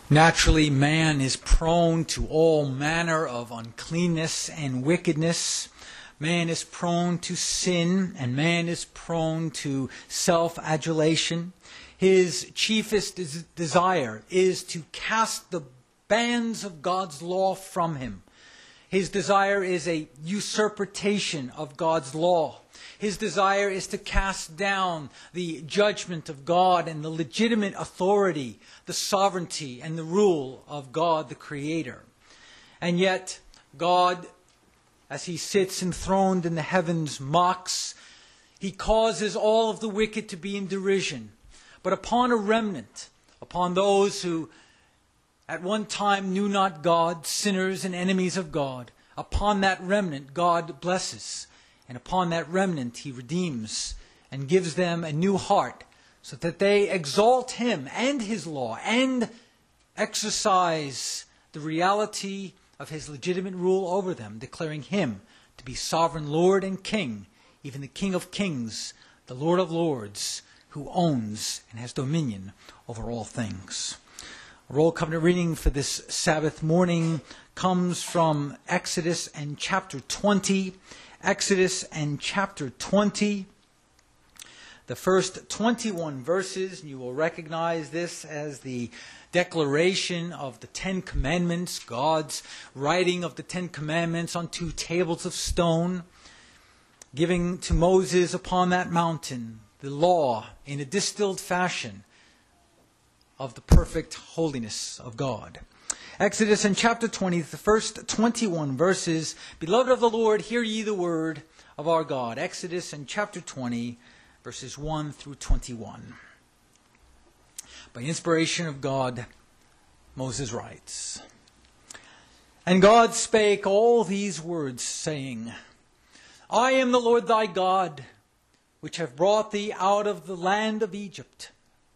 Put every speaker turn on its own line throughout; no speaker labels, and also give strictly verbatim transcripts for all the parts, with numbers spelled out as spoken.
Naturally, man is prone to all manner of uncleanness and wickedness. Man is prone to sin, and man is prone to self-adulation. His chiefest des- desire is to cast the bands of God's law from him. His desire is a usurpation of God's law. His desire is to cast down the judgment of God and the legitimate authority, the sovereignty and the rule of God the Creator. And yet, God, as He sits enthroned in the heavens, mocks. He causes all of the wicked to be in derision. But upon a remnant, upon those who at one time knew not God, sinners and enemies of God, upon that remnant God blesses. And upon that remnant He redeems and gives them a new heart so that they exalt Him and His law and exercise the reality of His legitimate rule over them, declaring Him to be sovereign Lord and King, even the King of Kings, the Lord of Lords, who owns and has dominion over all things. Our Roll Covenant reading for this Sabbath morning comes from Exodus and chapter twenty. Exodus and chapter twenty. The first twenty-one verses, you will recognize this as the declaration of the Ten Commandments, God's writing of the Ten Commandments on two tables of stone, giving to Moses upon that mountain the law in a distilled fashion of the perfect holiness of God. Exodus in chapter twenty, the first twenty-one verses. Beloved of the Lord, hear ye the word of our God. Exodus in chapter twenty, verses one through twenty-one. By inspiration of God, Moses writes, And God spake all these words, saying, I am the Lord thy God, which have brought thee out of the land of Egypt,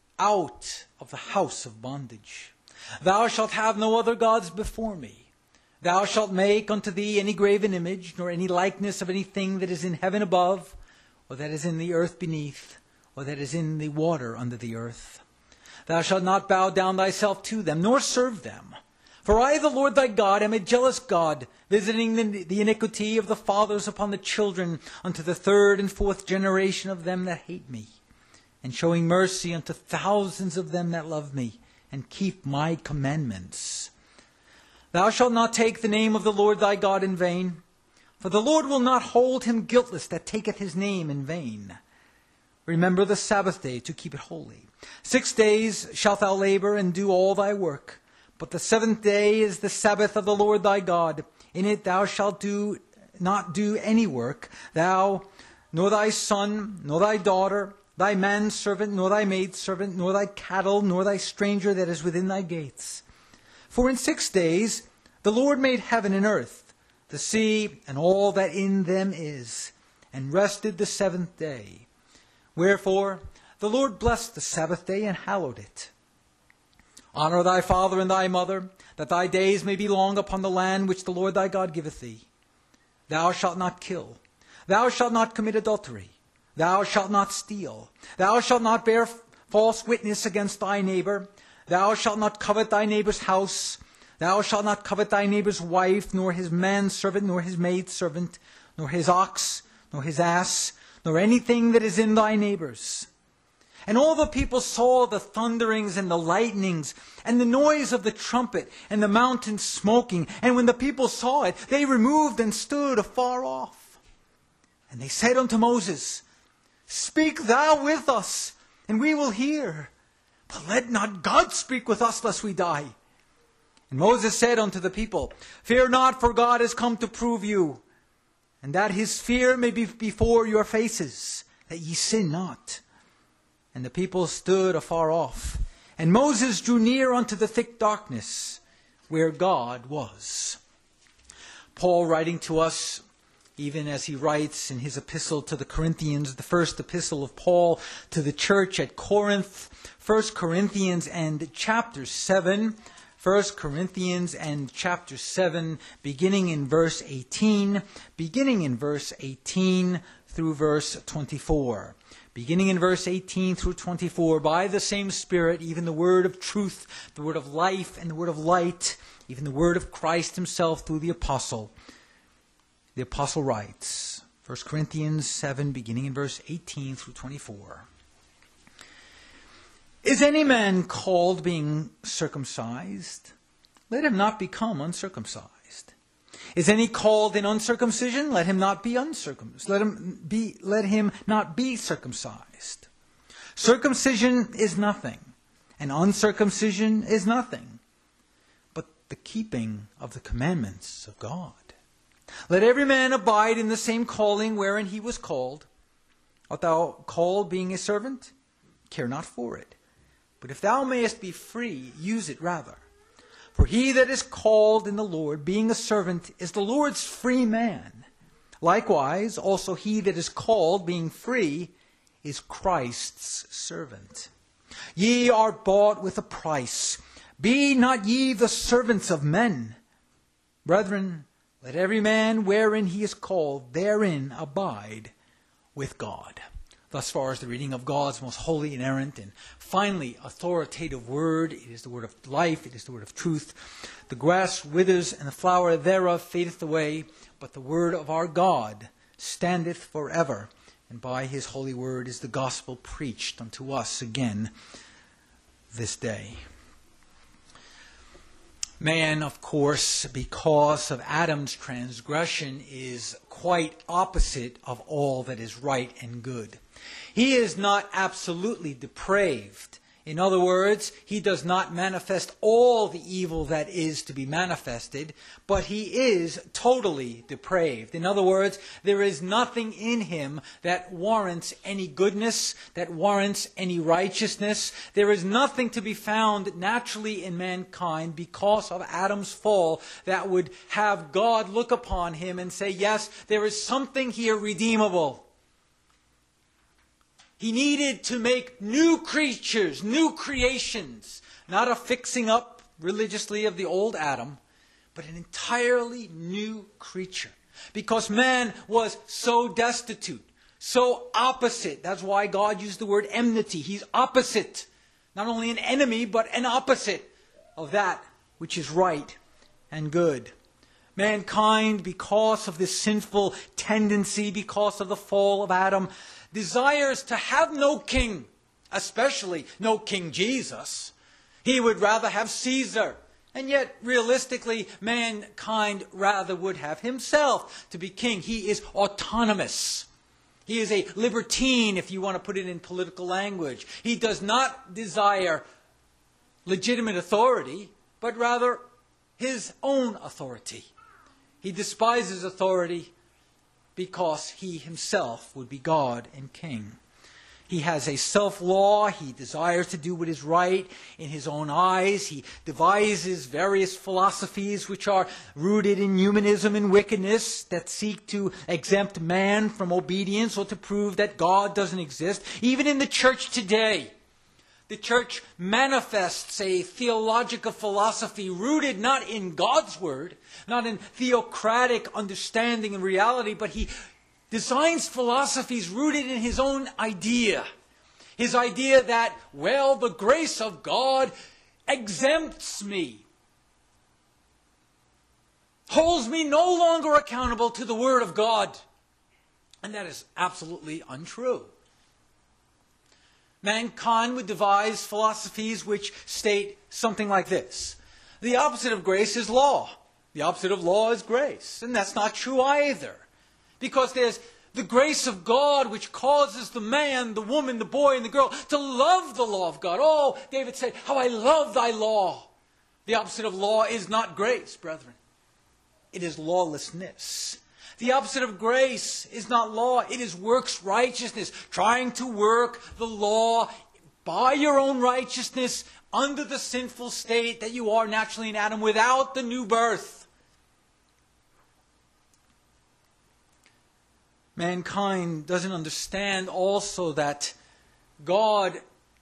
out of the house of bondage. Thou shalt have no other gods before me. Thou shalt make unto thee any graven image, nor any likeness of anything that is in heaven above, or that is in the earth beneath, or that is in the water under the earth. Thou shalt not bow down thyself to them, nor serve them. For I, the Lord thy God, am a jealous God, visiting the, the iniquity of the fathers upon the children, unto the third and fourth generation of them that hate me, and showing mercy unto thousands of them that love me, and keep my commandments. Thou shalt not take the name of the Lord thy God in vain, for the Lord will not hold him guiltless that taketh his name in vain. Remember the Sabbath day to keep it holy. Six days shalt thou labor and do all thy work, but the seventh day is the Sabbath of the Lord thy God. In it thou shalt do not do any work, thou, nor thy son, nor thy daughter, thy manservant, nor thy maidservant, nor thy cattle, nor thy stranger that is within thy gates. For in six days the Lord made heaven and earth, the sea, and all that in them is, and rested the seventh day. Wherefore the Lord blessed the Sabbath day and hallowed it. Honor thy father and thy mother, that thy days may be long upon the land which the Lord thy God giveth thee. Thou shalt not kill. Thou shalt not commit adultery. Thou shalt not steal. Thou shalt not bear false witness against thy neighbor. Thou shalt not covet thy neighbor's house. Thou shalt not covet thy neighbor's wife, nor his manservant, nor his maidservant, nor his ox, nor his ass, nor anything that is in thy neighbor's. And all the people saw the thunderings and the lightnings, and the noise of the trumpet, and the mountain smoking. And when the people saw it, they removed and stood afar off. And they said unto Moses, Speak thou with us, and we will hear. But let not God speak with us, lest we die. And Moses said unto the people, Fear not, for God is come to prove you, and that his fear may be before your faces, that ye sin not. And the people stood afar off. And Moses drew near unto the thick darkness, where God was. Paul, writing to us, even as he writes in his epistle to the Corinthians, the first epistle of Paul to the church at Corinth, First Corinthians and chapter seven, First Corinthians and chapter seven, beginning in verse eighteen, beginning in verse eighteen through verse twenty-four. Beginning in verse eighteen through twenty-four, by the same Spirit, even the word of truth, the word of life, and the word of light, even the word of Christ himself through the apostle. The apostle writes, First Corinthians seven, beginning in verse eighteen through twenty-four. Is any man called being circumcised? Let him not become uncircumcised. Is any called in uncircumcision? Let him not be uncircumcised. Let him be, let him not be circumcised. Circumcision is nothing, and uncircumcision is nothing, but the keeping of the commandments of God. Let every man abide in the same calling wherein he was called. Art thou called being a servant? Care not for it. But if thou mayest be free, use it rather. For he that is called in the Lord, being a servant, is the Lord's free man. Likewise, also he that is called, being free, is Christ's servant. Ye are bought with a price. Be not ye the servants of men. Brethren, let every man wherein he is called, therein abide with God. Thus far as the reading of God's most holy, inerrant, and finally authoritative word. It is the word of life. It is the word of truth. The grass withers and the flower thereof fadeth away, but the word of our God standeth forever. And by his holy word is the gospel preached unto us again this day. Man, of course, because of Adam's transgression, is quite opposite of all that is right and good. He is not absolutely depraved. In other words, he does not manifest all the evil that is to be manifested, but he is totally depraved. In other words, there is nothing in him that warrants any goodness, that warrants any righteousness. There is nothing to be found naturally in mankind because of Adam's fall that would have God look upon him and say, yes, there is something here redeemable. He needed to make new creatures, new creations, not a fixing up religiously of the old Adam, but an entirely new creature. Because man was so destitute, so opposite. That's why God used the word enmity. He's opposite. Not only an enemy, but an opposite of that which is right and good. Mankind, because of this sinful tendency, because of the fall of Adam, desires to have no king, especially no King Jesus. He would rather have Caesar. And yet, realistically, mankind rather would have himself to be king. He is autonomous. He is a libertine, if you want to put it in political language. He does not desire legitimate authority, but rather his own authority. He despises authority because he himself would be God and king. He has a self-law. He desires to do what is right in his own eyes. He devises various philosophies which are rooted in humanism and wickedness that seek to exempt man from obedience or to prove that God doesn't exist. Even in the church today, the church manifests a theological philosophy rooted not in God's word, not in theocratic understanding and reality, but he designs philosophies rooted in his own idea. His idea that, well, the grace of God exempts me, holds me no longer accountable to the word of God. And that is absolutely untrue. Mankind would devise philosophies which state something like this. The opposite of grace is law. The opposite of law is grace. And that's not true either. Because there's the grace of God which causes the man, the woman, the boy, and the girl to love the law of God. Oh, David said, how I love thy law. The opposite of law is not grace, brethren. It is lawlessness. The opposite of grace is not law. It is works righteousness. Trying to work the law by your own righteousness under the sinful state that you are naturally in Adam without the new birth. Mankind doesn't understand also that God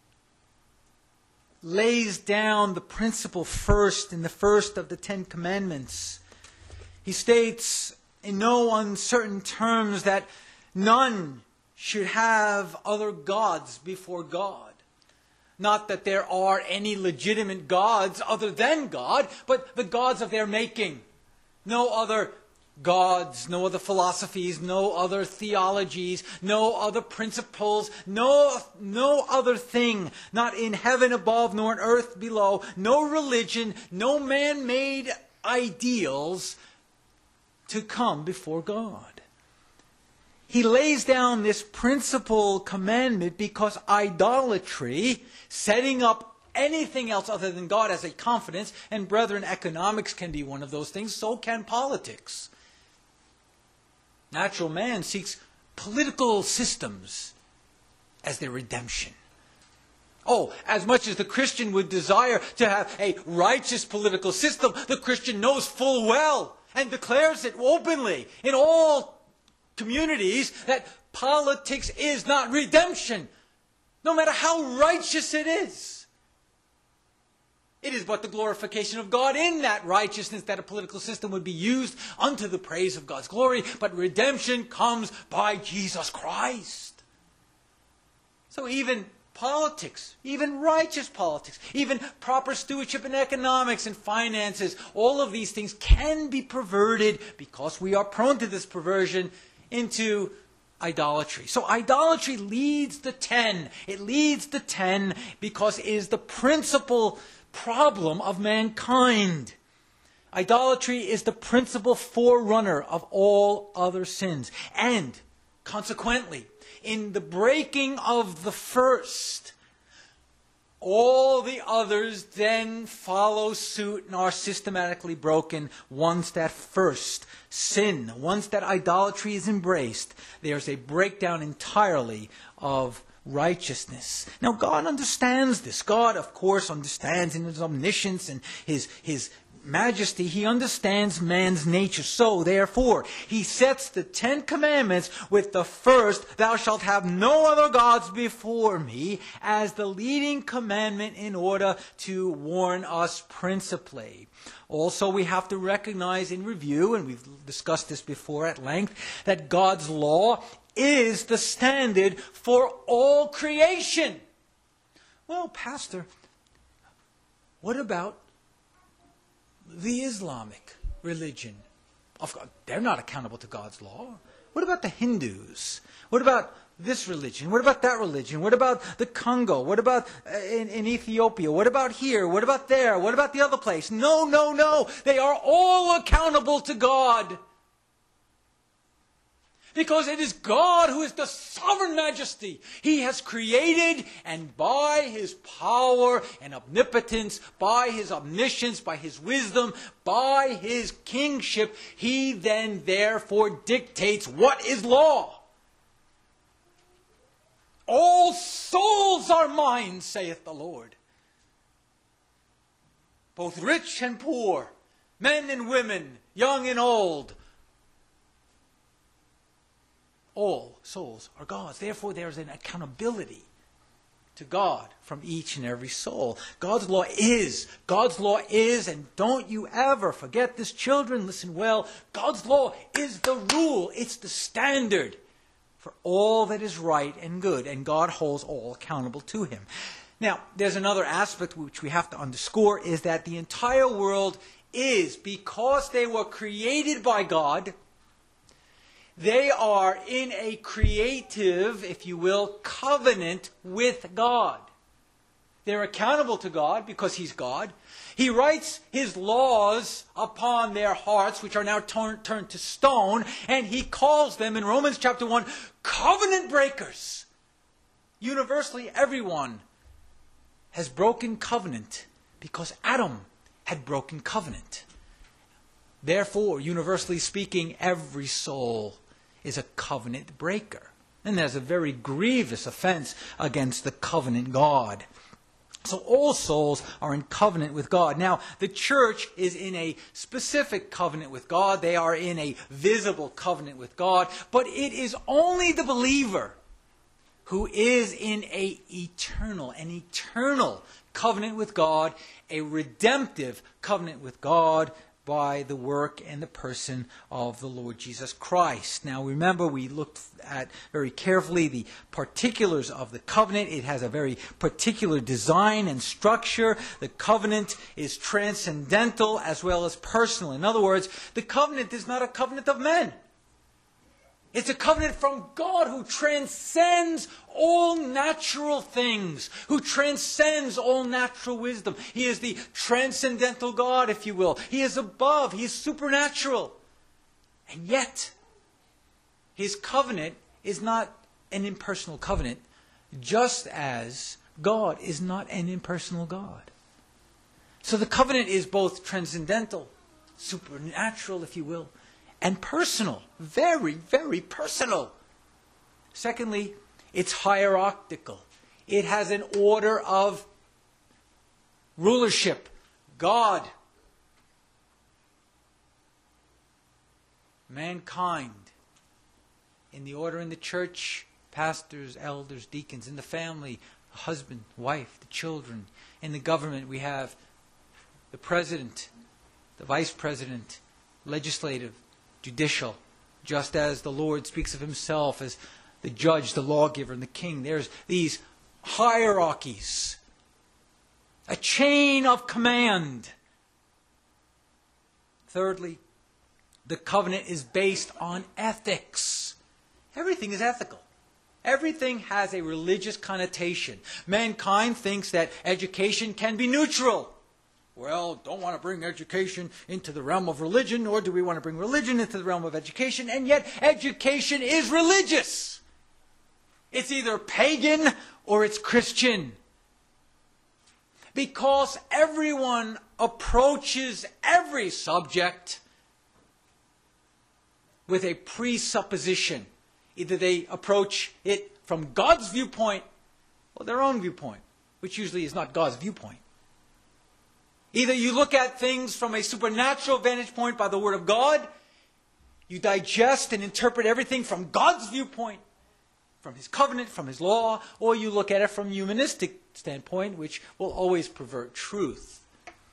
lays down the principle first in the first of the Ten Commandments. He states in no uncertain terms that none should have other gods before God. Not that there are any legitimate gods other than God, but the gods of their making. No other gods, no other philosophies, no other theologies, no other principles, no, no other thing, not in heaven above nor in earth below, no religion, no man-made ideals to come before God. He lays down this principal commandment because idolatry, setting up anything else other than God as a confidence, and brethren, economics can be one of those things, so can politics. Natural man seeks political systems as their redemption. Oh, as much as the Christian would desire to have a righteous political system, the Christian knows full well and declares it openly in all communities that politics is not redemption, no matter how righteous it is. It is but the glorification of God in that righteousness that a political system would be used unto the praise of God's glory. But redemption comes by Jesus Christ. So even politics, even righteous politics, even proper stewardship in economics and finances, all of these things can be perverted because we are prone to this perversion into idolatry. So idolatry leads the ten. It leads the ten because it is the principal problem of mankind. Idolatry is the principal forerunner of all other sins. And consequently, in the breaking of the first, all the others then follow suit and are systematically broken once that first sin, once that idolatry is embraced. There's a breakdown entirely of righteousness. Now, God understands this. God, of course, understands in His omniscience and His, His majesty. He understands man's nature. So, therefore, He sets the Ten Commandments with the first, thou shalt have no other gods before me, as the leading commandment in order to warn us principally. Also, we have to recognize in review, and we've discussed this before at length, that God's law is the standard for all creation. Well, Pastor, what about the Islamic religion? Of course, they're not accountable to God's law. What about the Hindus? What about this religion? What about that religion? What about the Congo? What about uh, in, in Ethiopia? What about here? What about there? What about the other place? No, no, no. They are all accountable to God. Because it is God who is the sovereign majesty. He has created, and by His power and omnipotence, by His omniscience, by His wisdom, by His kingship, He then therefore dictates what is law. All souls are mine, saith the Lord. Both rich and poor, men and women, young and old. All souls are God's. Therefore, there is an accountability to God from each and every soul. God's law is. God's law is, and don't you ever forget this, children. Listen well. God's law is the rule. It's the standard for all that is right and good. And God holds all accountable to Him. Now, there's another aspect which we have to underscore, is that the entire world is, because they were created by God, they are in a creative, if you will, covenant with God. They're accountable to God because He's God. He writes His laws upon their hearts, which are now turn, turned to stone, and He calls them, in Romans chapter one, covenant breakers. Universally, everyone has broken covenant because Adam had broken covenant. Therefore, universally speaking, every soul is a covenant breaker. And there's a very grievous offense against the covenant God. So all souls are in covenant with God. Now, the church is in a specific covenant with God. They are in a visible covenant with God. But it is only the believer who is in a eternal, an eternal covenant with God, a redemptive covenant with God, by the work and the person of the Lord Jesus Christ. Now remember, we looked at very carefully the particulars of the covenant. It has a very particular design and structure. The covenant is transcendental as well as personal. In other words, the covenant is not a covenant of men. It's a covenant from God who transcends all natural things, who transcends all natural wisdom. He is the transcendental God, if you will. He is above. He is supernatural. And yet, His covenant is not an impersonal covenant, just as God is not an impersonal God. So the covenant is both transcendental, supernatural, if you will, and personal. Very, very personal. Secondly, it's hierarchical. It has an order of rulership. God, mankind, in the order in the church, pastors, elders, deacons, in the family, husband, wife, the children. In the government, we have the president, the vice president, legislative, judicial, just as the Lord speaks of Himself as the judge, the lawgiver, and the king. There's these hierarchies, a chain of command. Thirdly, the covenant is based on ethics. Everything is ethical. Everything has a religious connotation. Mankind thinks that education can be neutral. Well, don't want to bring education into the realm of religion, nor do we want to bring religion into the realm of education, and yet education is religious. It's either pagan or it's Christian. Because everyone approaches every subject with a presupposition. Either they approach it from God's viewpoint or their own viewpoint, which usually is not God's viewpoint. Either you look at things from a supernatural vantage point by the Word of God, you digest and interpret everything from God's viewpoint, from His covenant, from His law, or you look at it from a humanistic standpoint, which will always pervert truth.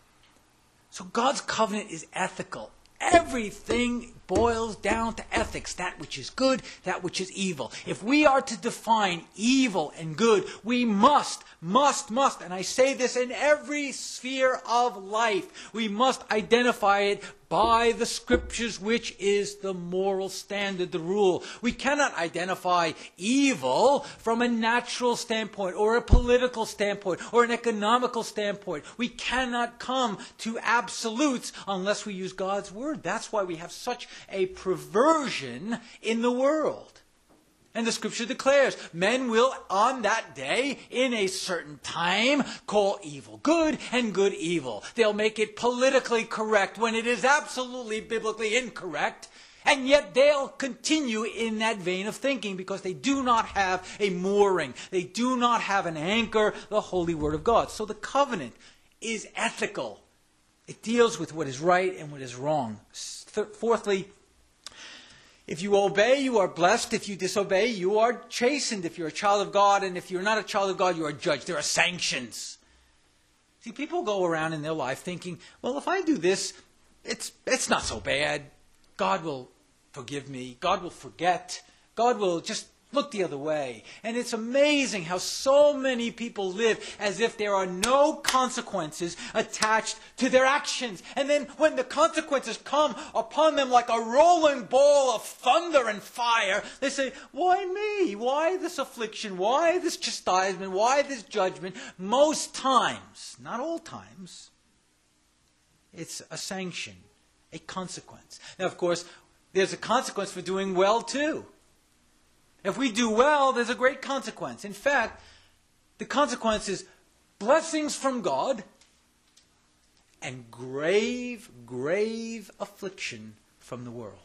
So God's covenant is ethical. Everything boils down to ethics, that which is good, that which is evil. If we are to define evil and good, we must, must, must, and I say this in every sphere of life, we must identify it by the Scriptures, which is the moral standard, the rule. We cannot identify evil from a natural standpoint or a political standpoint or an economical standpoint. We cannot come to absolutes unless we use God's Word. That's why we have such a perversion in the world. And the Scripture declares, men will on that day, in a certain time, call evil good and good evil. They'll make it politically correct when it is absolutely biblically incorrect. And yet they'll continue in that vein of thinking because they do not have a mooring. They do not have an anchor, the Holy Word of God. So the covenant is ethical. It deals with what is right and what is wrong. Fourthly, if you obey, you are blessed. If you disobey, you are chastened. If you're a child of God, and if you're not a child of God, you are judged. There are sanctions. See, people go around in their life thinking, well, if I do this, it's it's not so bad. God will forgive me. God will forget. God will just look the other way. And it's amazing how so many people live as if there are no consequences attached to their actions. And then when the consequences come upon them like a rolling ball of thunder and fire, they say, why me? Why this affliction? Why this chastisement? Why this judgment? Most times, not all times, it's a sanction, a consequence. Now, of course, there's a consequence for doing well too. If we do well, there's a great consequence. In fact, the consequence is blessings from God and grave, grave affliction from the world.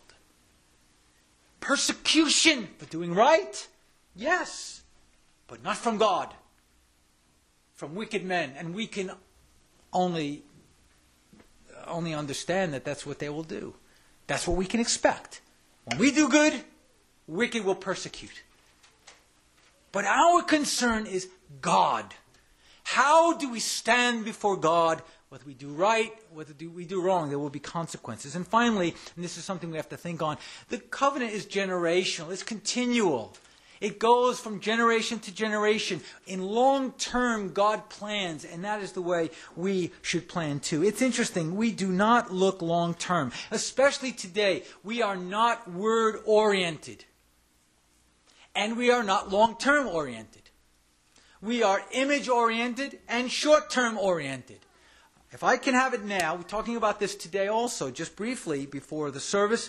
Persecution for doing right? Yes, but not from God. From wicked men. And we can only, only understand that that's what they will do. That's what we can expect. When we do good, wicked will persecute. But our concern is God. How do we stand before God Whether we do right, whether we do wrong, there will be consequences. And finally, and this is something we have to think on, the covenant is generational. It's continual. It goes from generation to generation. In long term, God plans, and that is the way we should plan too. It's interesting. We do not look long term. Especially today, we are not word oriented. And we are not long term oriented. We are image oriented and short term oriented. If I can have it now, we're talking about this today also, just briefly before the service.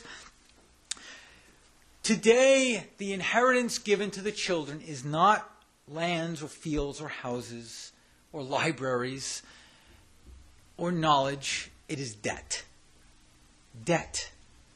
Today, the inheritance given to the children is not lands or fields or houses or libraries or knowledge. It is debt. Debt.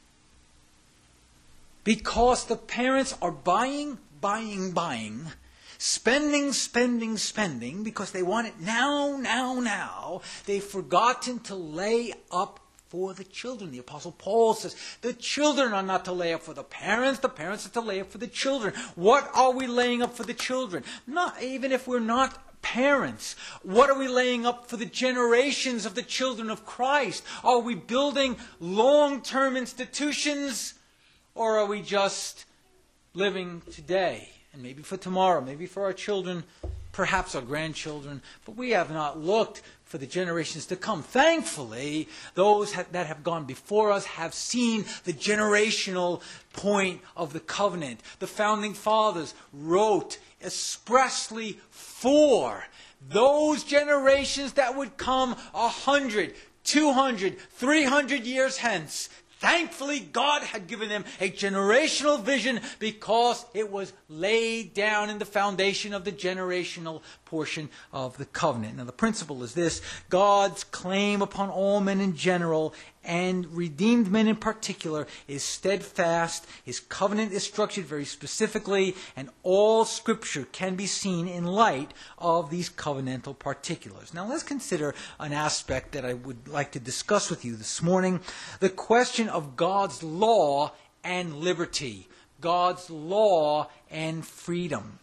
Because the parents are buying, buying, buying, spending, spending, spending, because they want it now, now, now. They've forgotten to lay up for the children. The Apostle Paul says, the children are not to lay up for the parents, the parents are to lay up for the children. What are we laying up for the children? Not even if we're not parents. What are we laying up for the generations of the children of Christ? Are we building long-term institutions, or are we just living today? And maybe for tomorrow, maybe for our children, perhaps our grandchildren, but we have not looked for the generations to come. Thankfully, those ha- that have gone before us have seen the generational point of the covenant. The founding fathers wrote expressly for those generations that would come a hundred, two hundred, three hundred years hence. Thankfully, God had given them a generational vision because it was laid down in the foundation of the generational portion of the covenant. Now, the principle is this: God's claim upon all men in general and redeemed men in particular is steadfast. His covenant is structured very specifically, and all Scripture can be seen in light of these covenantal particulars. Now, let's consider an aspect that I would like to discuss with you this morning: the question of God's law and liberty. God's law and freedom.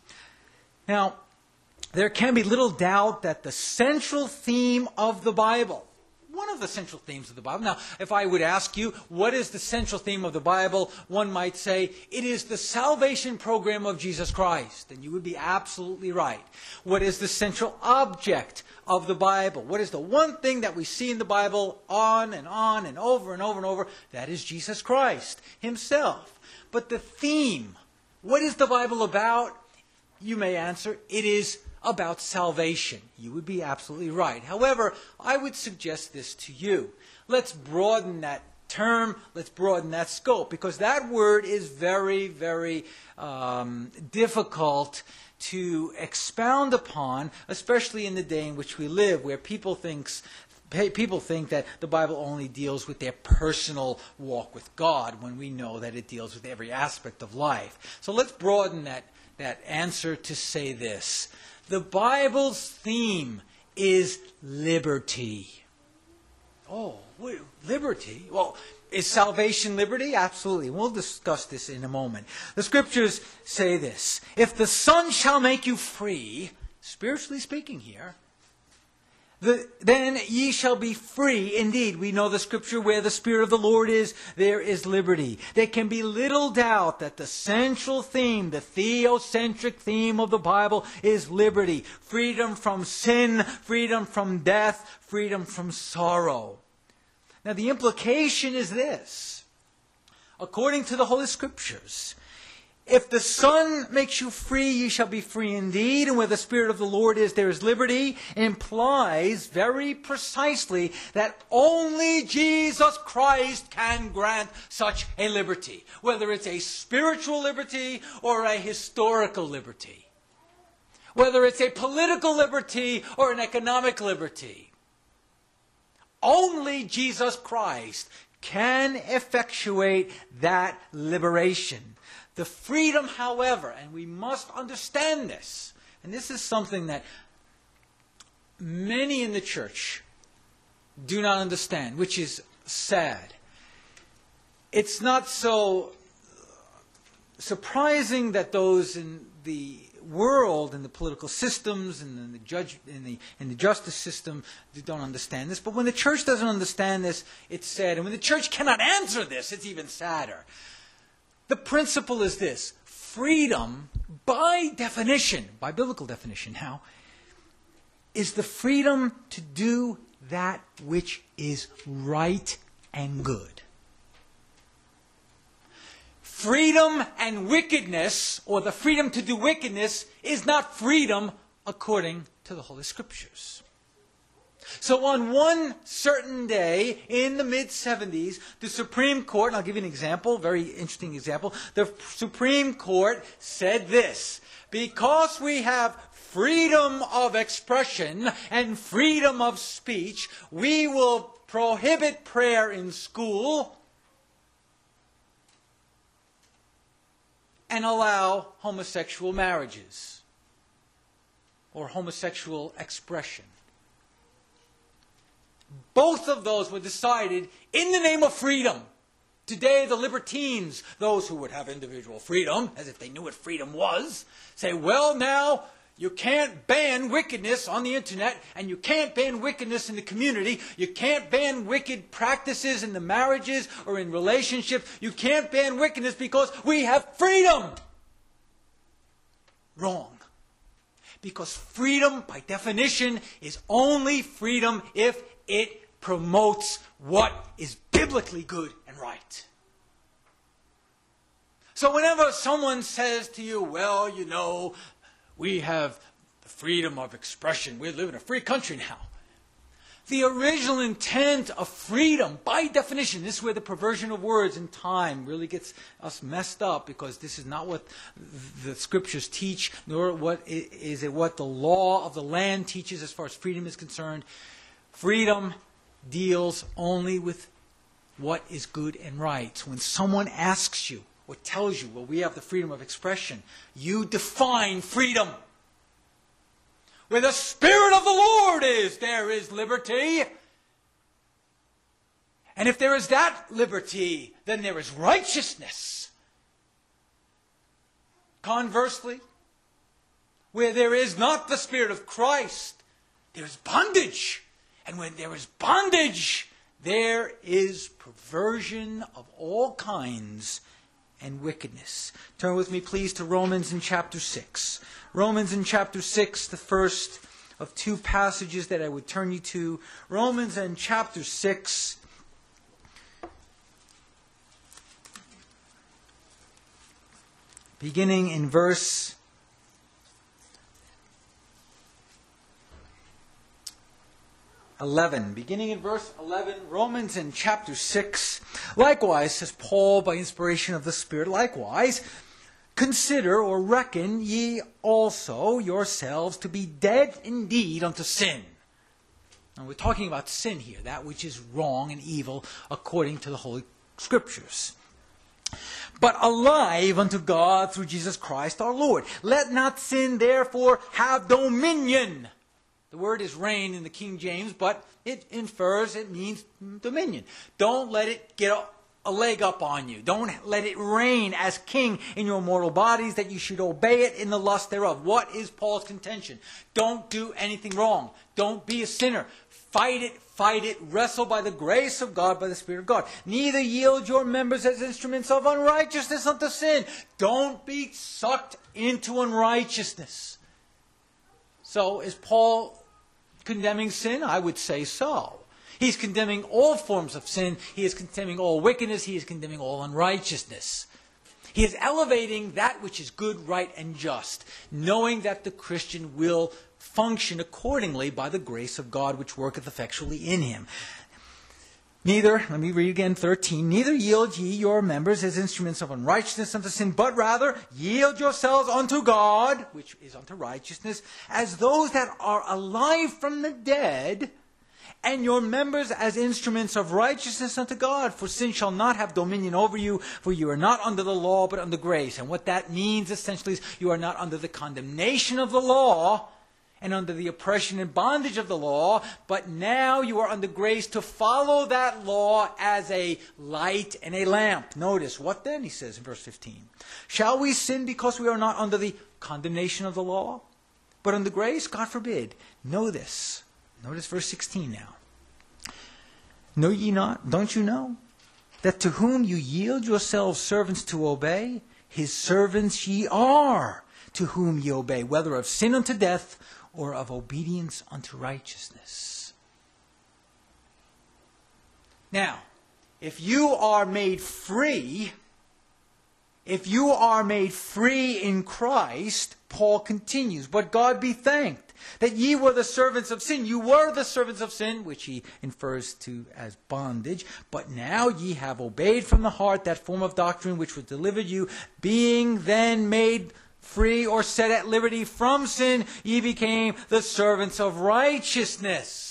Now, there can be little doubt that the central theme of the Bible, one of the central themes of the Bible. Now, if I would ask you, what is the central theme of the Bible? One might say, it is the salvation program of Jesus Christ. And you would be absolutely right. What is the central object of the Bible? What is the one thing that we see in the Bible on and on and over and over and over? That is Jesus Christ himself. But the theme, what is the Bible about? You may answer, it is about salvation. You would be absolutely right. However, I would suggest this to you. Let's broaden that term. Let's broaden that scope, because that word is very, very um, difficult to expound upon, especially in the day in which we live, where people thinks People think that the Bible only deals with their personal walk with God, when we know that it deals with every aspect of life. So let's broaden that, that answer to say this: the Bible's theme is liberty. Oh, wait, liberty? Well, is salvation liberty? Absolutely. We'll discuss this in a moment. The Scriptures say this: if the Son shall make you free, spiritually speaking here, The, then ye shall be free indeed. We know the Scripture, where the Spirit of the Lord is, there is liberty. There can be little doubt that the central theme, the theocentric theme of the Bible, is liberty. Freedom from sin, freedom from death, freedom from sorrow. Now, the implication is this: according to the Holy Scriptures, if the Son makes you free, you shall be free indeed. And where the Spirit of the Lord is, there is liberty. Implies very precisely that only Jesus Christ can grant such a liberty. Whether it's a spiritual liberty or a historical liberty. Whether it's a political liberty or an economic liberty. Only Jesus Christ can effectuate that liberation. The freedom, however, and we must understand this, and this is something that many in the church do not understand, which is sad. It's not so surprising that those in the world and the political systems and in the judge in the in the justice system they don't understand this. But when the church doesn't understand this, it's sad. And when the church cannot answer this, it's even sadder. The principle is this: freedom, by definition, by biblical definition now, is the freedom to do that which is right and good. Freedom and wickedness, or the freedom to do wickedness, is not freedom according to the Holy Scriptures. So on one certain day in the mid seventies, the Supreme Court, and I'll give you an example, very interesting example, the Supreme Court said this: because we have freedom of expression and freedom of speech, we will prohibit prayer in school and allow homosexual marriages or homosexual expression. Both of those were decided in the name of freedom. Today, the libertines, those who would have individual freedom, as if they knew what freedom was, say, well, now, you can't ban wickedness on the internet, and you can't ban wickedness in the community. You can't ban wicked practices in the marriages or in relationships. You can't ban wickedness because we have freedom. Wrong. Because freedom, by definition, is only freedom if it promotes what is biblically good and right. So whenever someone says to you, well, you know, we have the freedom of expression. We live in a free country now. The original intent of freedom, by definition, this is where the perversion of words and time really gets us messed up, because this is not what the Scriptures teach, nor what is it what the law of the land teaches as far as freedom is concerned. Freedom deals only with what is good and right. When someone asks you, or tells you, well, we have the freedom of expression, you define freedom. Where the Spirit of the Lord is, there is liberty. And if there is that liberty, then there is righteousness. Conversely, where there is not the Spirit of Christ, there is bondage. And when there is bondage, there is perversion of all kinds and wickedness. Turn with me, please, to Romans in chapter six. Romans in chapter six, the first of two passages that I would turn you to. Romans in chapter six. Beginning in verse eleven. Beginning in verse eleven, Romans in chapter six. Likewise, says Paul by inspiration of the Spirit, likewise, consider or reckon ye also yourselves to be dead indeed unto sin. Now we're talking about sin here, that which is wrong and evil according to the Holy Scriptures. But alive unto God through Jesus Christ our Lord. Let not sin therefore have dominion. The word is reign in the King James, but it infers, it means dominion. Don't let it get a, a leg up on you. Don't let it reign as king in your mortal bodies, that you should obey it in the lust thereof. What is Paul's contention? Don't do anything wrong. Don't be a sinner. Fight it, fight it, wrestle by the grace of God, by the Spirit of God. Neither yield your members as instruments of unrighteousness unto sin. Don't be sucked into unrighteousness. So, is Paul condemning sin? I would say so. He's condemning all forms of sin. He is condemning all wickedness. He is condemning all unrighteousness. He is elevating that which is good, right, and just, knowing that the Christian will function accordingly by the grace of God which worketh effectually in him. Neither, let me read again, thirteen, neither yield ye your members as instruments of unrighteousness unto sin, but rather yield yourselves unto God, which is unto righteousness, as those that are alive from the dead, and your members as instruments of righteousness unto God. For sin shall not have dominion over you, for you are not under the law, but under grace. And what that means essentially is you are not under the condemnation of the law, and under the oppression and bondage of the law, but now you are under grace to follow that law as a light and a lamp. Notice, what then, he says in verse fifteen? Shall we sin because we are not under the condemnation of the law, but under grace? God forbid. Know this. Notice verse sixteen now. Know ye not, don't you know, that to whom you yield yourselves servants to obey, his servants ye are, to whom ye obey, whether of sin unto death or of obedience unto righteousness. Now, if you are made free, if you are made free in Christ, Paul continues, but God be thanked that ye were the servants of sin. You were the servants of sin, which he infers to as bondage. But now ye have obeyed from the heart that form of doctrine which was delivered you, being then made free or set at liberty from sin, ye became the servants of righteousness.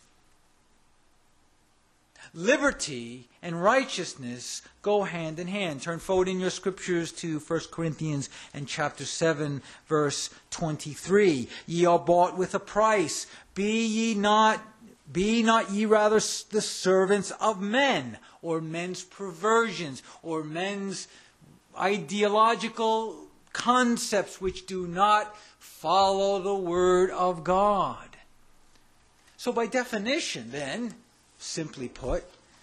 Liberty and righteousness go hand in hand. Turn forward in your scriptures to First Corinthians and chapter seven, verse twenty-three. Ye are bought with a price. Be ye not, be not ye rather the servants of men, or men's perversions, or men's ideological concepts which do not follow the word of God. So by definition, then, simply put,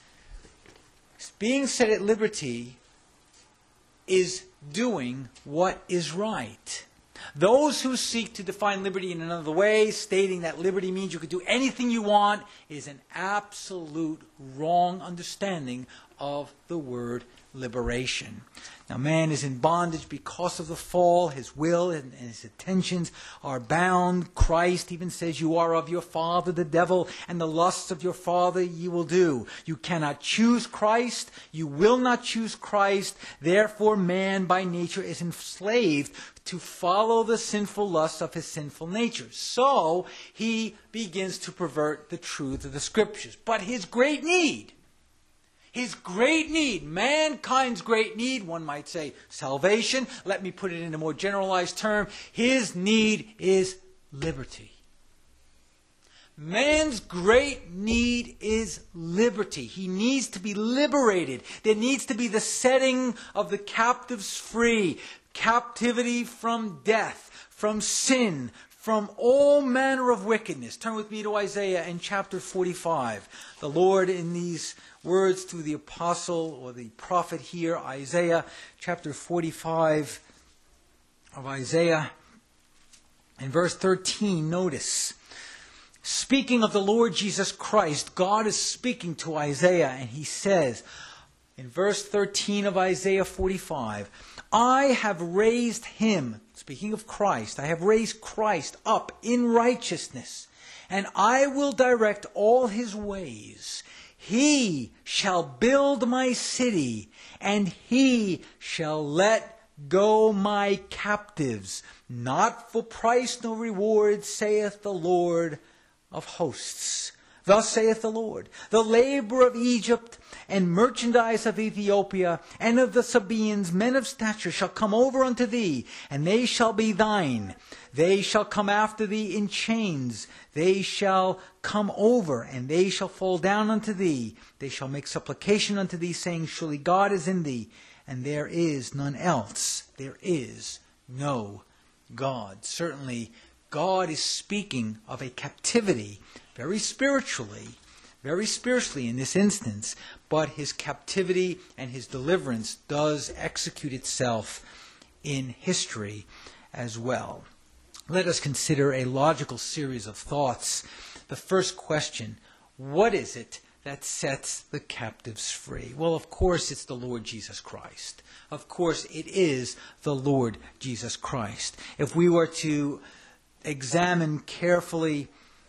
being set at liberty is doing what is right. Those who seek to define liberty in another way, stating that liberty means you could do anything you want, is an absolute wrong understanding of the word liberation. Now, man is in bondage because of the fall. His will and his intentions are bound. Christ even says, you are of your father, the devil, and the lusts of your father ye will do. You cannot choose Christ. You will not choose Christ. Therefore, man by nature is enslaved to follow the sinful lusts of his sinful nature. So, he begins to pervert the truth of the Scriptures. But his great need, His great need, mankind's great need, one might say salvation. Let me put it in a more generalized term. His need is liberty. Man's great need is liberty. He needs to be liberated. There needs to be the setting of the captives free. Captivity from death, from sin, from all manner of wickedness. Turn with me to Isaiah in chapter forty-five. The Lord, in these words through the apostle or the prophet here, Isaiah chapter forty-five of Isaiah, in verse thirteen, notice, speaking of the Lord Jesus Christ, God is speaking to Isaiah, and he says in verse thirteen of Isaiah forty-five, I have raised him, speaking of Christ, I have raised Christ up in righteousness, and I will direct all his ways. He shall build my city, and he shall let go my captives, not for price nor reward, saith the Lord of hosts. Thus saith the Lord, the labor of Egypt and merchandise of Ethiopia and of the Sabaeans, men of stature, shall come over unto thee, and they shall be thine. They shall come after thee in chains. They shall come over, and they shall fall down unto thee. They shall make supplication unto thee, saying, surely God is in thee, and there is none else. There is no God. Certainly, God is speaking of a captivity, very spiritually, very spiritually in this instance, but his captivity and his deliverance does execute itself in history as well. Let us consider a logical series of thoughts. The first question, what is it that sets the captives free? Well, of course, it's the Lord Jesus Christ. Of course, it is the Lord Jesus Christ. If we were to examine carefully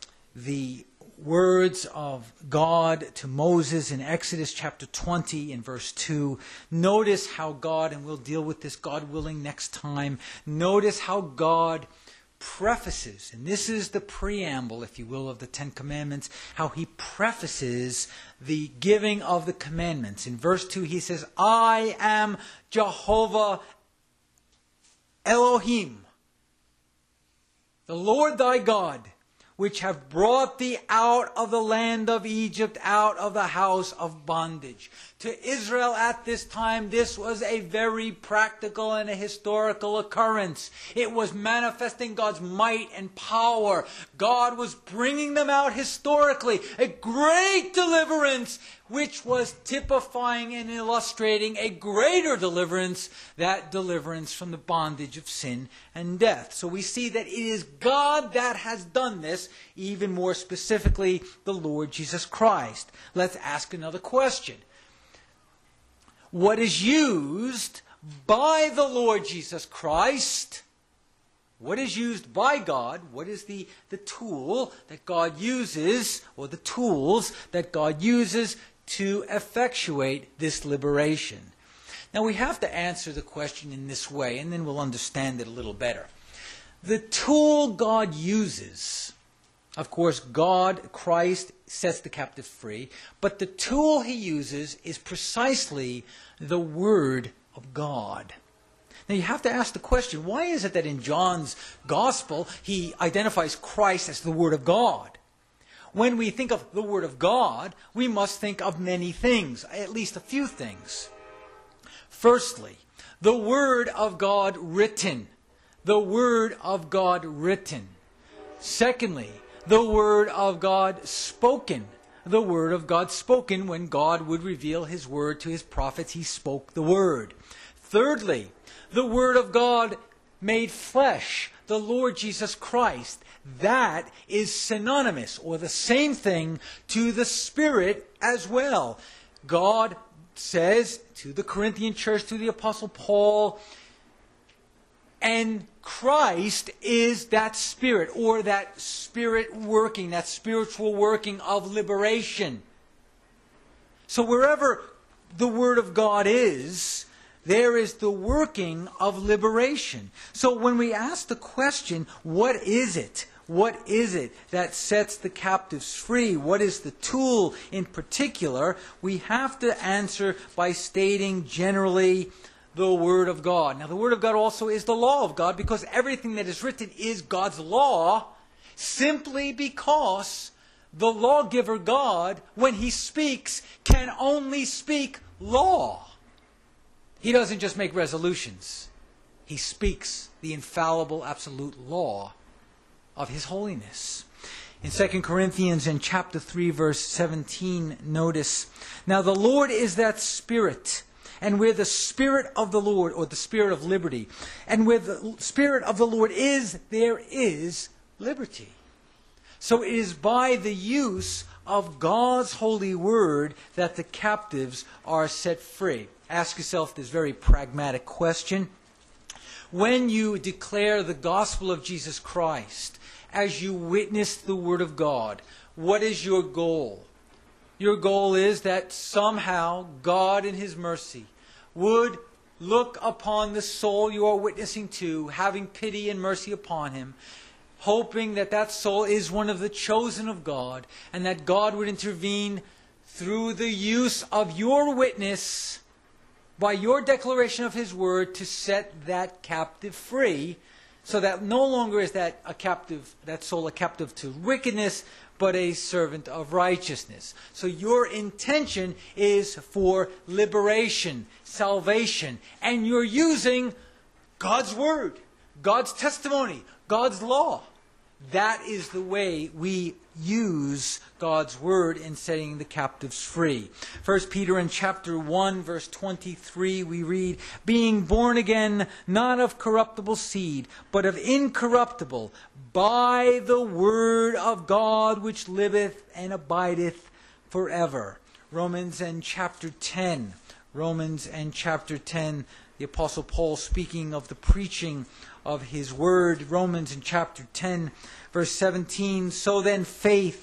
the words of God to Moses in Exodus chapter twenty in verse two, notice how God, and we'll deal with this, God willing, next time, notice how God prefaces, and this is the preamble, if you will, of the Ten Commandments, how he prefaces the giving of the commandments. In verse two he says, I am Jehovah Elohim. the Lord thy God, which have brought thee out of the land of Egypt, out of the house of bondage. To Israel at this time, this was a very practical and a historical occurrence. It was manifesting God's might and power. God was bringing them out historically. A great deliverance, which was typifying and illustrating a greater deliverance, that deliverance from the bondage of sin and death. So we see that it is God that has done this, even more specifically, the Lord Jesus Christ. Let's ask another question. What is used by the Lord Jesus Christ? What is used by God? What is the, the tool that God uses, or the tools that God uses to effectuate this liberation? Now we have to answer the question in this way, and then we'll understand it a little better. The tool God uses, of course, God, Christ, sets the captive free, but the tool he uses is precisely the Word of God. Now you have to ask the question, why is it that in John's Gospel he identifies Christ as the Word of God? When we think of the Word of God, we must think of many things, at least a few things. Firstly, the Word of God written. The Word of God written. Secondly, the Word of God spoken. The Word of God spoken. When God would reveal His Word to His prophets, He spoke the Word. Thirdly, the Word of God made flesh. The Lord Jesus Christ. That is synonymous, or the same thing, to the Spirit as well. God says to the Corinthian church, to the Apostle Paul, and Christ is that Spirit, or that Spirit working, that spiritual working of liberation. So wherever the Word of God is, there is the working of liberation. So when we ask the question, what is it? What is it that sets the captives free? What is the tool in particular? We have to answer by stating generally the Word of God. Now the Word of God also is the law of God, because everything that is written is God's law, simply because the lawgiver God, when He speaks, can only speak law. He doesn't just make resolutions. He speaks the infallible, absolute law of His holiness. In Second Corinthians, in chapter three, verse seventeen, notice, now the Lord is that Spirit, and where the Spirit of the Lord, or the Spirit of liberty, and where the Spirit of the Lord is, there is liberty. So it is by the use of God's holy word that the captives are set free. Ask yourself this very pragmatic question. When you declare the gospel of Jesus Christ, as you witness the Word of God, what is your goal? Your goal is that somehow God in His mercy would look upon the soul you are witnessing to, having pity and mercy upon him, hoping that that soul is one of the chosen of God, and that God would intervene through the use of your witness, by your declaration of His Word, to set that captive free, so that no longer is that a captive, that soul a captive to wickedness, but a servant of righteousness. So your intention is for liberation, salvation, and you're using God's Word, God's testimony, God's law. That is the way we use God's Word in setting the captives free. First Peter in chapter one, verse twenty-three, we read, being born again, not of corruptible seed, but of incorruptible, by the Word of God, which liveth and abideth forever. Romans and chapter ten. Romans and chapter ten, the Apostle Paul speaking of the preaching of his word. Romans in chapter ten, verse seventeen, so then faith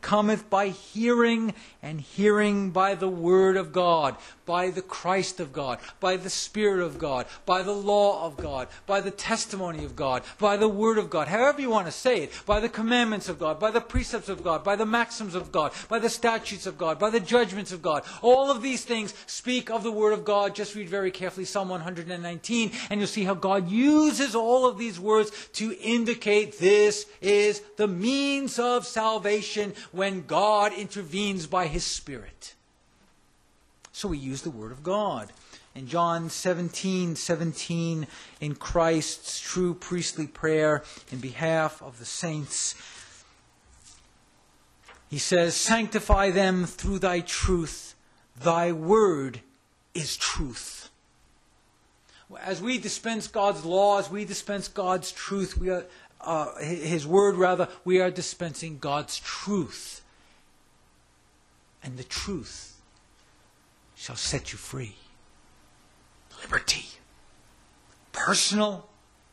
cometh by hearing, and hearing by the word of God, by the Christ of God, by the Spirit of God, by the law of God, by the testimony of God, by the word of God, however you want to say it, by the commandments of God, by the precepts of God, by the maxims of God, by the statutes of God, by the judgments of God. All of these things speak of the word of God. Just read very carefully Psalm one hundred nineteen, and you'll see how God uses all of these words to indicate this is the means of salvation when God intervenes by His Spirit. So we use the Word of God. In John seventeen seventeen, in Christ's true priestly prayer in behalf of the saints, He says, sanctify them through thy truth. Thy word is truth. As we dispense God's law, as we dispense God's truth, we are, uh, His word rather, we are dispensing God's truth. And the truth shall set you free. Liberty. Personal.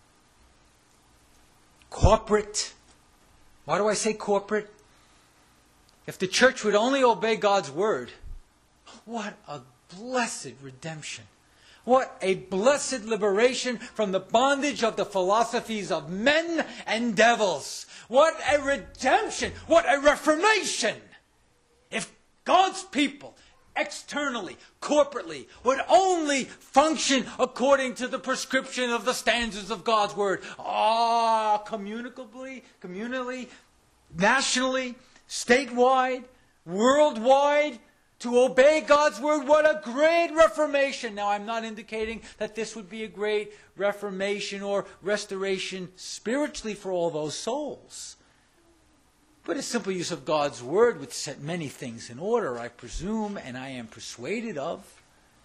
Corporate. Why do I say corporate? If the church would only obey God's word, what a blessed redemption. What a blessed liberation from the bondage of the philosophies of men and devils. What a redemption. What a reformation. If God's people, externally, corporately, would only function according to the prescription of the standards of God's word. Ah, communicably, communally, nationally, statewide, worldwide, to obey God's word, what a great reformation. Now, I'm not indicating that this would be a great reformation or restoration spiritually for all those souls. But a simple use of God's word would set many things in order, I presume, and I am persuaded of.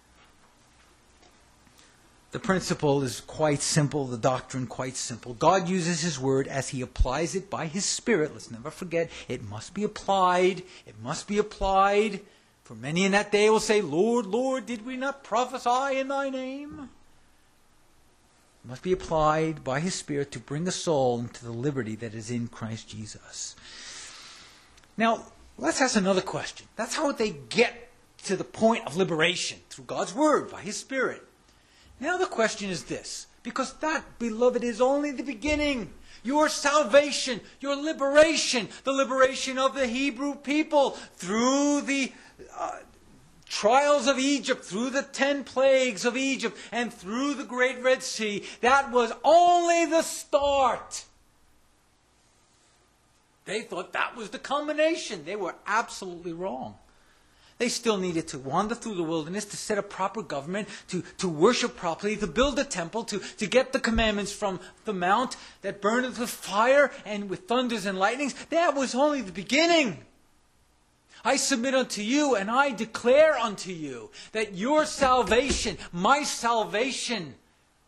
The principle is quite simple, the doctrine quite simple. God uses His word as He applies it by His Spirit. Let's never forget, it must be applied. It must be applied. For many in that day will say, Lord, Lord, did we not prophesy in thy name? It must be applied by His Spirit to bring a soul into the liberty that is in Christ Jesus. Now, let's ask another question. That's how they get to the point of liberation, through God's Word, by His Spirit. Now the question is this, because that, beloved, is only the beginning. Your salvation, your liberation, the liberation of the Hebrew people through the uh, trials of Egypt, through the ten plagues of Egypt, and through the Great Red Sea, that was only the start. They thought that was the culmination. They were absolutely wrong. They still needed to wander through the wilderness, to set a proper government, to, to worship properly, to build a temple, to, to get the commandments from the mount that burneth with fire and with thunders and lightnings. That was only the beginning. I submit unto you and I declare unto you that your salvation, my salvation,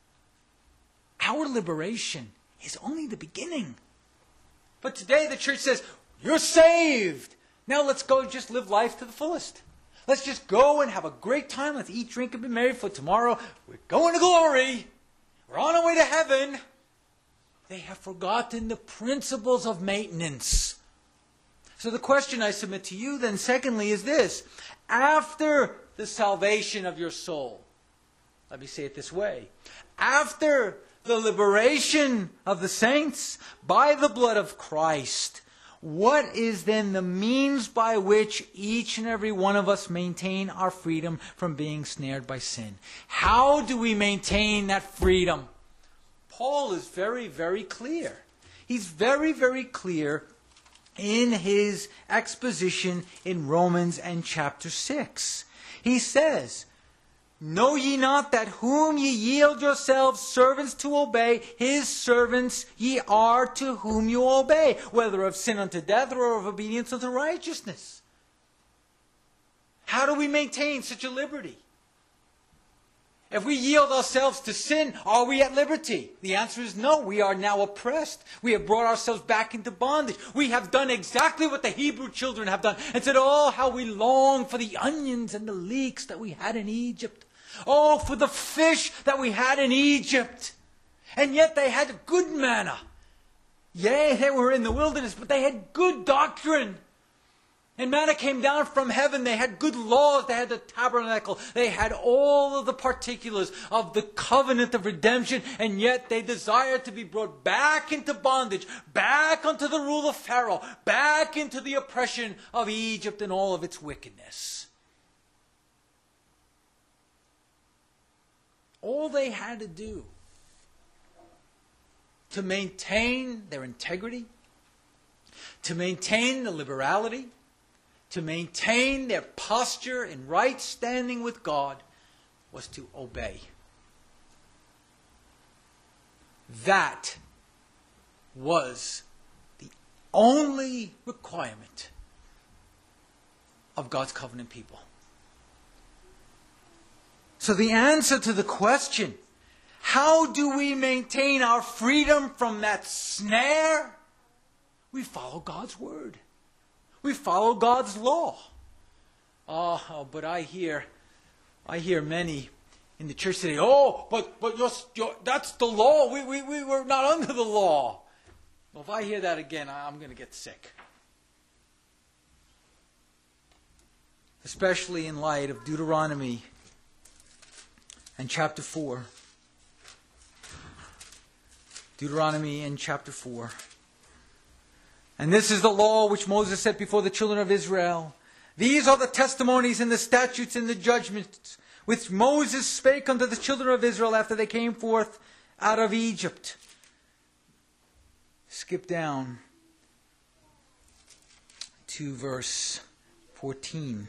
our liberation is only the beginning. But today the church says, you're saved. Now let's go just live life to the fullest. Let's just go and have a great time. Let's eat, drink, and be merry, for tomorrow we're going to glory. We're on our way to heaven. They have forgotten the principles of maintenance. So the question I submit to you then, secondly, is this. After the salvation of your soul, let me say it this way. After the liberation of the saints by the blood of Christ, what is then the means by which each and every one of us maintain our freedom from being snared by sin? How do we maintain that freedom? Paul is very, very clear. He's very, very clear in his exposition in Romans and chapter six. He says, know ye not that whom ye yield yourselves servants to obey, his servants ye are to whom you obey, whether of sin unto death or of obedience unto righteousness? How do we maintain such a liberty? If we yield ourselves to sin, are we at liberty? The answer is no. We are now oppressed. We have brought ourselves back into bondage. We have done exactly what the Hebrew children have done and said, oh, how we long for the onions and the leeks that we had in Egypt. Oh, for the fish that we had in Egypt. And yet they had good manna. Yea, they were in the wilderness, but they had good doctrine. And manna came down from heaven. They had good laws. They had the tabernacle. They had all of the particulars of the covenant of redemption. And yet they desired to be brought back into bondage, back under the rule of Pharaoh, back into the oppression of Egypt and all of its wickedness. All they had to do to maintain their integrity, to maintain the liberality, to maintain their posture in right standing with God, was to obey. That was the only requirement of God's covenant people. So the answer to the question, how do we maintain our freedom from that snare? We follow God's word. We follow God's law. Oh, but I hear, I hear many in the church today, oh, but but you're, you're, that's the law. We, we, we were not under the law. Well, if I hear that again, I'm going to get sick. Especially in light of Deuteronomy and chapter four. Deuteronomy in chapter four. And this is the law which Moses set before the children of Israel. These are the testimonies and the statutes and the judgments which Moses spake unto the children of Israel after they came forth out of Egypt. Skip down to verse fourteen.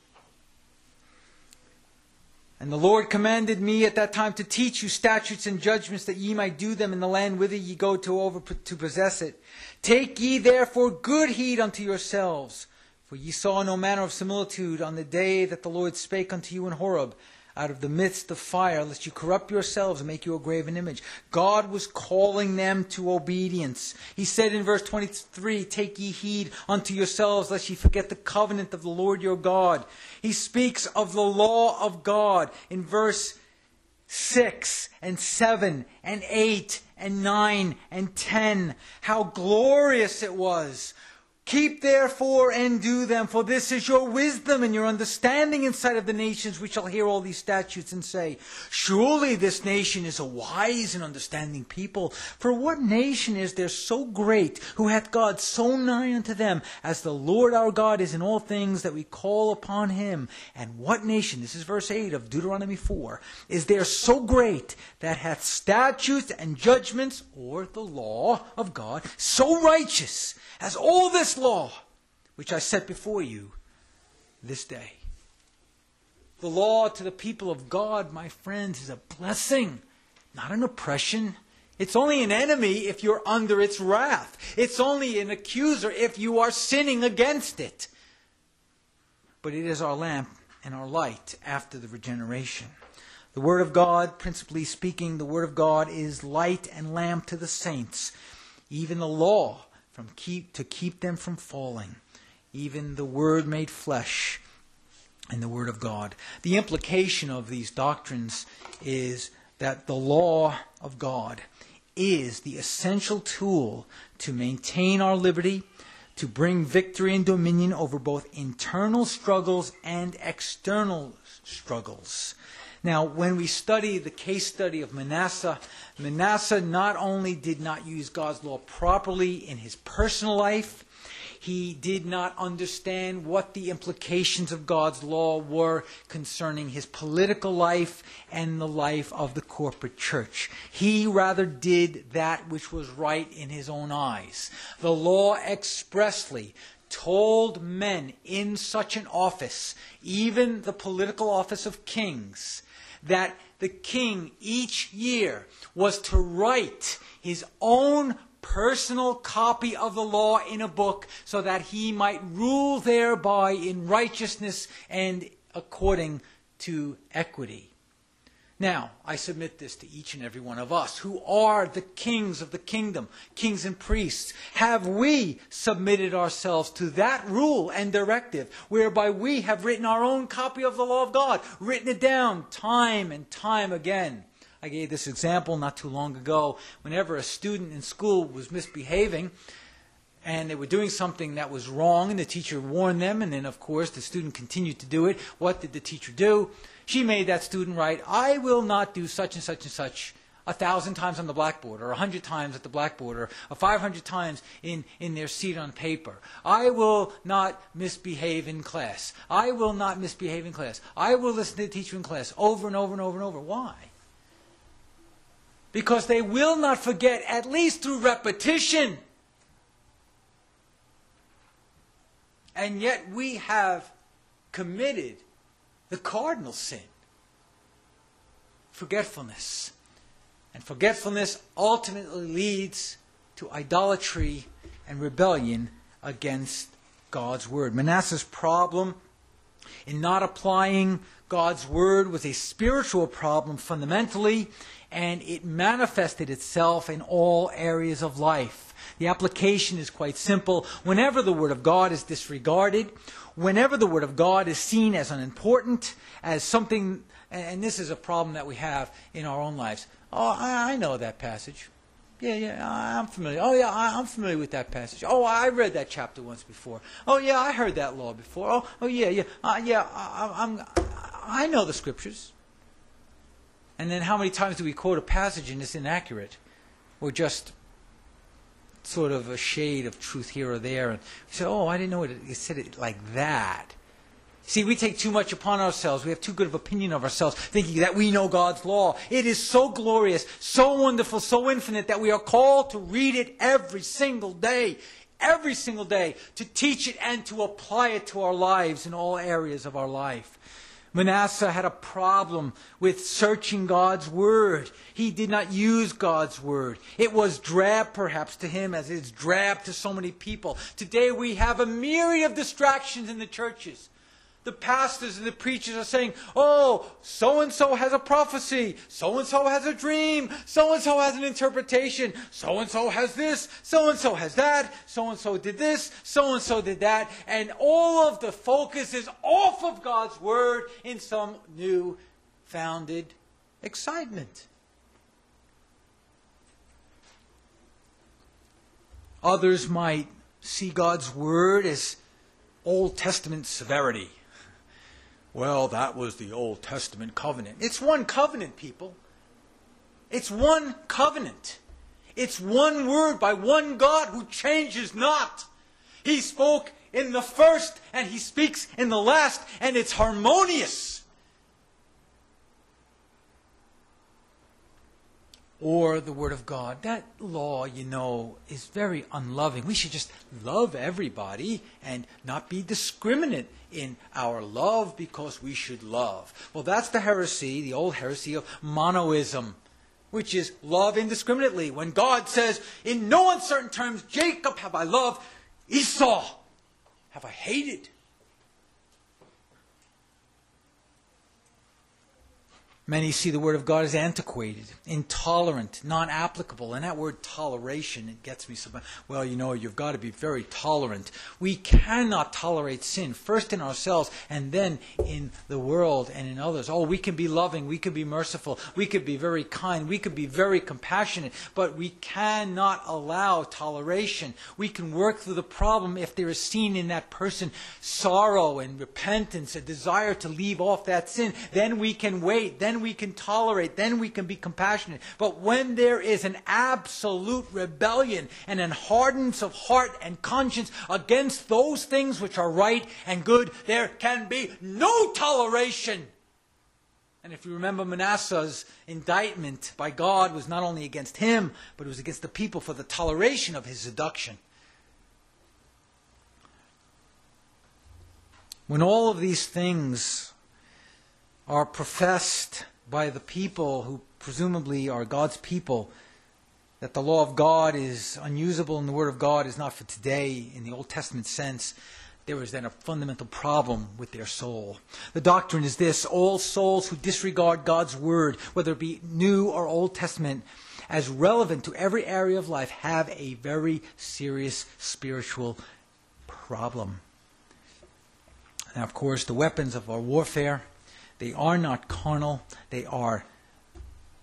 And the Lord commanded me at that time to teach you statutes and judgments, that ye might do them in the land whither ye go to over to possess it. Take ye therefore good heed unto yourselves, for ye saw no manner of similitude on the day that the Lord spake unto you in Horeb, out of the midst of fire, lest you corrupt yourselves and make you a graven image. God was calling them to obedience. He said in verse twenty-three, take ye heed unto yourselves, lest ye forget the covenant of the Lord your God. He speaks of the law of God in verse six and seven and eight and nine and ten. How glorious it was. Keep therefore and do them, for this is your wisdom and your understanding in sight of the nations, which shall hear all these statutes and say, surely this nation is a wise and understanding people. For what nation is there so great, who hath God so nigh unto them, as the Lord our God is in all things that we call upon him? And what nation, this is verse eight of Deuteronomy four, is there so great that hath statutes and judgments, or the law of God, so righteous as all this law which I set before you this day? The law to the people of God, my friends, is a blessing, not an oppression. It's only an enemy if you're under its wrath. It's only an accuser if you are sinning against it. But it is our lamp and our light after the regeneration. The Word of God, principally speaking, the Word of God is light and lamp to the saints. Even the law From keep, to keep them from falling, even the Word made flesh and the Word of God. The implication of these doctrines is that the law of God is the essential tool to maintain our liberty, to bring victory and dominion over both internal struggles and external struggles. Now, when we study the case study of Manasseh, Manasseh not only did not use God's law properly in his personal life, he did not understand what the implications of God's law were concerning his political life and the life of the corporate church. He rather did that which was right in his own eyes. The law expressly told men in such an office, even the political office of kings, that the king each year was to write his own personal copy of the law in a book so that he might rule thereby in righteousness and according to equity. Now, I submit this to each and every one of us who are the kings of the kingdom, kings and priests. Have we submitted ourselves to that rule and directive whereby we have written our own copy of the law of God, written it down time and time again? I gave this example not too long ago. Whenever a student in school was misbehaving and they were doing something that was wrong, and the teacher warned them, and then, of course, the student continued to do it. What did the teacher do? She made that student write, I will not do such and such and such a thousand times on the blackboard, or a hundred times at the blackboard, or, or five hundred times in, in their seat on paper. I will not misbehave in class. I will not misbehave in class. I will listen to the teacher in class over and over and over and over. Why? Because they will not forget, at least through repetition. And yet we have committed the cardinal sin, forgetfulness. And forgetfulness ultimately leads to idolatry and rebellion against God's Word. Manasseh's problem in not applying God's Word was a spiritual problem fundamentally, and it manifested itself in all areas of life. The application is quite simple. Whenever the Word of God is disregarded, whenever the Word of God is seen as unimportant, as something, and this is a problem that we have in our own lives. Oh, I, I know that passage. Yeah, yeah, I'm familiar. Oh, yeah, I, I'm familiar with that passage. Oh, I read that chapter once before. Oh, yeah, I heard that law before. Oh, oh yeah, yeah, uh, yeah. I, I'm, I know the Scriptures. And then how many times do we quote a passage and it's inaccurate, or just sort of a shade of truth here or there, and we say, "Oh, I didn't know it. It said it like that." See, we take too much upon ourselves. We have too good of opinion of ourselves, thinking that we know God's law. It is so glorious, so wonderful, so infinite that we are called to read it every single day, every single day, to teach it and to apply it to our lives in all areas of our life. Manasseh had a problem with searching God's Word. He did not use God's Word. It was drab, perhaps, to him as it's drab to so many people. Today we have a myriad of distractions in the churches. The pastors and the preachers are saying, oh, so-and-so has a prophecy, so-and-so has a dream, so-and-so has an interpretation, so-and-so has this, so-and-so has that, so-and-so did this, so-and-so did that, and all of the focus is off of God's Word in some new founded excitement. Others might see God's Word as Old Testament severity. Well, that was the Old Testament covenant. It's one covenant, people. It's one covenant. It's one word by one God who changes not. He spoke in the first and He speaks in the last, and it's harmonious. Or the Word of God. That law, you know, is very unloving. We should just love everybody and not be discriminate in our love because we should love. Well, that's the heresy, the old heresy of monoism, which is love indiscriminately. When God says, in no uncertain terms, Jacob have I loved, Esau have I hated. Many see the Word of God as antiquated, intolerant, non-applicable. And that word toleration, it gets me so bad. Well, you know, you've got to be very tolerant. We cannot tolerate sin, first in ourselves and then in the world and in others. Oh, we can be loving, we can be merciful, we could be very kind, we could be very compassionate, but we cannot allow toleration. We can work through the problem if there is seen in that person sorrow and repentance, a desire to leave off that sin. Then we can wait, then we can tolerate, then we can be compassionate. But when there is an absolute rebellion and an hardness of heart and conscience against those things which are right and good, there can be no toleration. And if you remember, Manasseh's indictment by God was not only against him, but it was against the people for the toleration of his seduction. When all of these things are professed by the people who presumably are God's people, that the law of God is unusable and the Word of God is not for today in the Old Testament sense, there is then a fundamental problem with their soul. The doctrine is this: all souls who disregard God's Word, whether it be New or Old Testament, as relevant to every area of life, have a very serious spiritual problem. Now, of course, the weapons of our warfare, they are not carnal. They are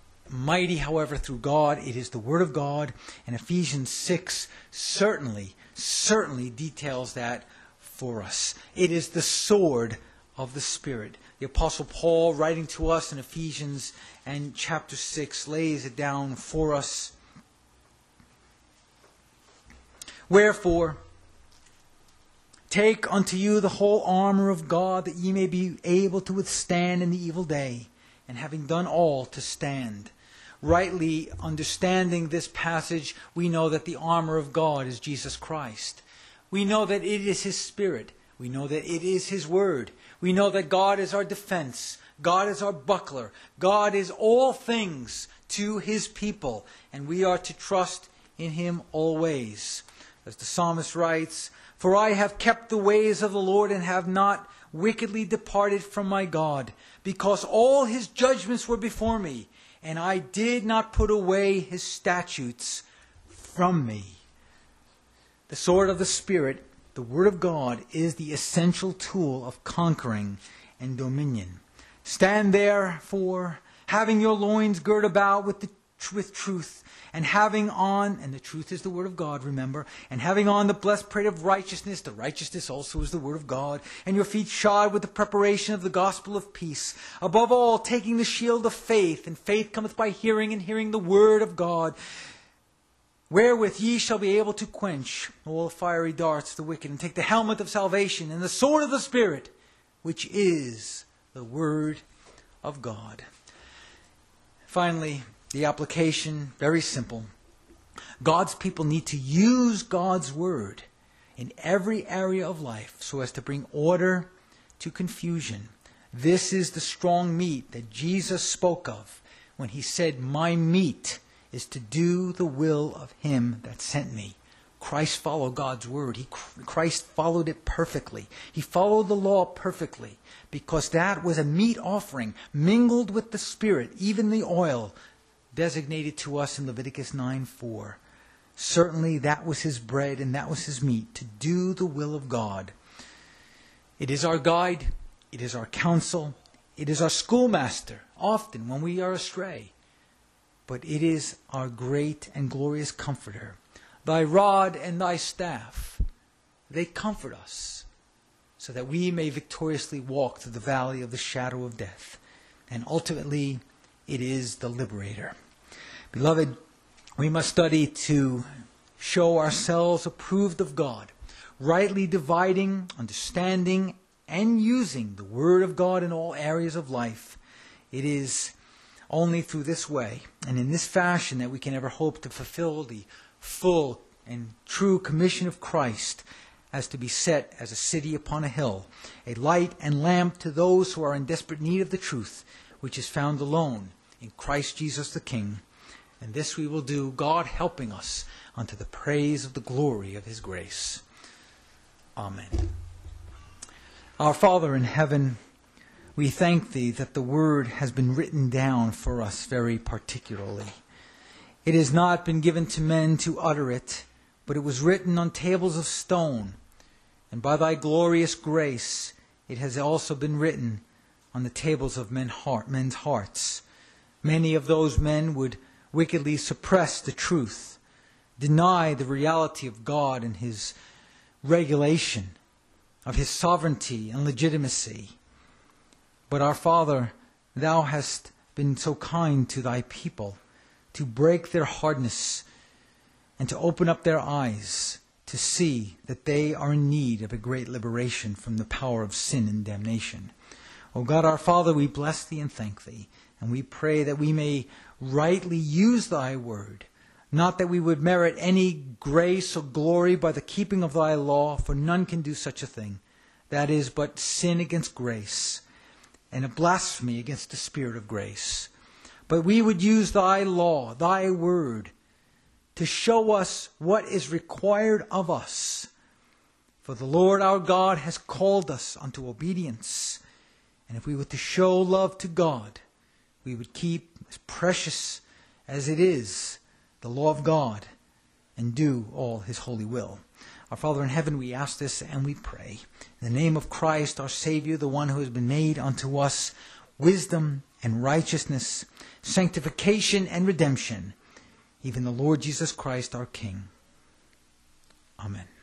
mighty, however, through God. It is the Word of God. And Ephesians six certainly certainly details that for us. It is the sword of the Spirit. The Apostle Paul, writing to us in Ephesians and chapter six, lays it down for us. Wherefore, take unto you the whole armor of God, that ye may be able to withstand in the evil day, and having done all, to stand. Rightly understanding this passage, we know that the armor of God is Jesus Christ. We know that it is His Spirit. We know that it is His Word. We know that God is our defense. God is our buckler. God is all things to His people, and we are to trust in Him always. As the psalmist writes, "For I have kept the ways of the Lord, and have not wickedly departed from my God, because all His judgments were before me, and I did not put away His statutes from me." The sword of the Spirit, the Word of God, is the essential tool of conquering and dominion. Stand therefore, having your loins girt about with the with truth, and having on, and the truth is the Word of God, remember, and having on the breastplate of righteousness, the righteousness also is the Word of God, and your feet shod with the preparation of the gospel of peace. Above all, taking the shield of faith, and faith cometh by hearing, and hearing the Word of God, wherewith ye shall be able to quench all the fiery darts of the wicked, and take the helmet of salvation, and the sword of the Spirit, which is the Word of God. Finally, the application, very simple. God's people need to use God's Word in every area of life so as to bring order to confusion. This is the strong meat that Jesus spoke of when He said, "My meat is to do the will of Him that sent me." Christ followed God's Word. He, Christ followed it perfectly. He followed the law perfectly, because that was a meat offering mingled with the Spirit, even the oil designated to us in Leviticus nine four. Certainly that was His bread and that was His meat, to do the will of God. It is our guide. It is our counsel. It is our schoolmaster, often when we are astray. But it is our great and glorious comforter. Thy rod and thy staff, they comfort us, so that we may victoriously walk through the valley of the shadow of death. And ultimately, it is the liberator. Beloved, we must study to show ourselves approved of God, rightly dividing, understanding, and using the Word of God in all areas of life. It is only through this way and in this fashion that we can ever hope to fulfill the full and true commission of Christ, as to be set as a city upon a hill, a light and lamp to those who are in desperate need of the truth, which is found alone in Christ Jesus the King. And this we will do, God helping us, unto the praise of the glory of His grace. Amen. Our Father in heaven, we thank Thee that the Word has been written down for us very particularly. It has not been given to men to utter it, but it was written on tables of stone. And by Thy glorious grace, it has also been written on the tables of men's hearts. Many of those men would wickedly suppress the truth, deny the reality of God and His regulation, of His sovereignty and legitimacy. But our Father, Thou hast been so kind to Thy people to break their hardness and to open up their eyes to see that they are in need of a great liberation from the power of sin and damnation. O God, our Father, we bless Thee and thank Thee, and we pray that we may rightly use Thy Word, not that we would merit any grace or glory by the keeping of Thy law, for none can do such a thing. That is but sin against grace, and a blasphemy against the Spirit of grace. But we would use Thy law, Thy Word, to show us what is required of us. For the Lord our God has called us unto obedience. And if we were to show love to God, we would keep as precious as it is the law of God and do all His holy will. Our Father in heaven, we ask this and we pray. In the name of Christ, our Savior, the one who has been made unto us wisdom and righteousness, sanctification and redemption, even the Lord Jesus Christ, our King. Amen.